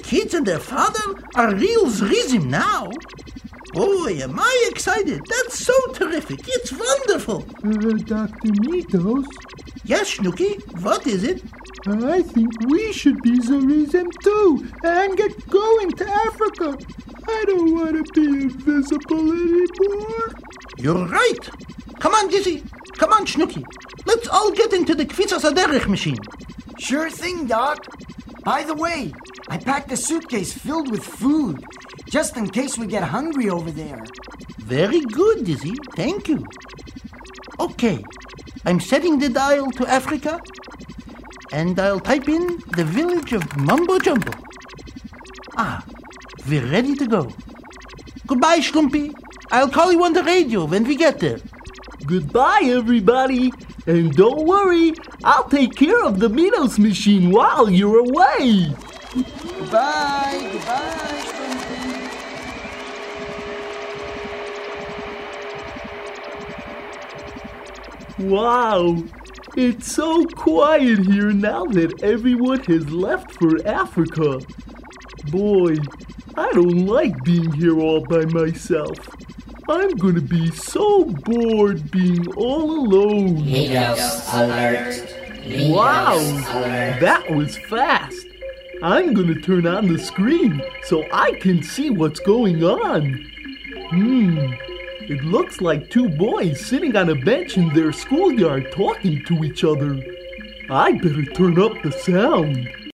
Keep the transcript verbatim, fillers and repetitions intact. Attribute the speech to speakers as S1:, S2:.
S1: kids and their father are real zrizim now. Boy, am I excited. That's so terrific. It's wonderful.
S2: Uh, Doctor Mitos?
S1: Yes, Snooky, what is it?
S2: I think we should be Zerizim too and get going to Africa. I don't want to be invisible anymore.
S1: You're right. Come on, Dizzy. Come on, Snooky. Let's all get into the Kvitzas Haderech machine.
S3: Sure thing, Doc. By the way, I packed a suitcase filled with food, just in case we get hungry over there.
S1: Very good, Dizzy. Thank you. Okay, I'm setting the dial to Africa, and I'll type in the village of Mumbo Jumbo. Ah, we're ready to go. Goodbye, Schlumpy. I'll call you on the radio when we get there.
S4: Goodbye, everybody. And don't worry, I'll take care of the Mitos machine while you're away.
S3: Goodbye, goodbye, Shrimpy.
S4: Wow, it's so quiet here now that everyone has left for Africa. Boy, I don't like being here all by myself. I'm gonna be so bored being all alone.
S5: Mitos alert. Mitos
S4: Wow,
S5: alert.
S4: that was fast. I'm gonna turn on the screen so I can see what's going on. Hmm, it looks like two boys sitting on a bench in their schoolyard talking to each other. I better turn up the sound.